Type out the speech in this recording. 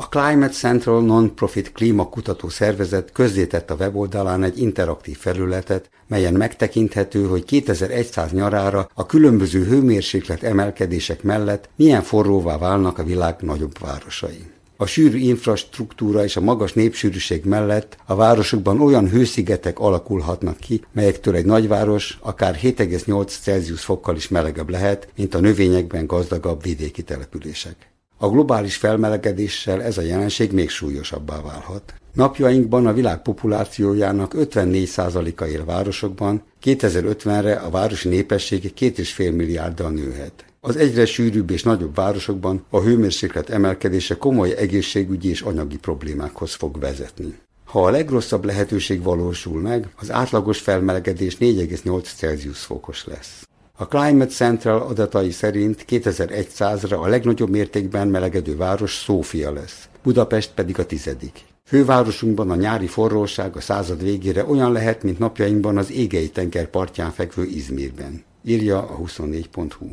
A Climate Central Non-Profit klímakutató szervezet közzétett a weboldalán egy interaktív felületet, melyen megtekinthető, hogy 2100 nyarára a különböző hőmérséklet emelkedések mellett milyen forróvá válnak a világ nagyobb városai. A sűrű infrastruktúra és a magas népsűrűség mellett a városokban olyan hőszigetek alakulhatnak ki, melyektől egy nagyváros akár 7,8 Celsius fokkal is melegebb lehet, mint a növényekben gazdagabb vidéki települések. A globális felmelegedéssel ez a jelenség még súlyosabbá válhat. Napjainkban a világ populációjának 54%-a él városokban, 2050-re a városi népesség 2,5 milliárddal nőhet. Az egyre sűrűbb és nagyobb városokban a hőmérséklet emelkedése komoly egészségügyi és anyagi problémákhoz fog vezetni. Ha a legrosszabb lehetőség valósul meg, az átlagos felmelegedés 4,8 Celsius fokos lesz. A Climate Central adatai szerint 2100-ra a legnagyobb mértékben melegedő város Szófia lesz, Budapest pedig a 10. Fővárosunkban a nyári forróság a század végére olyan lehet, mint napjainkban az Égei-tenger partján fekvő Izmirben, írja a 24.hu.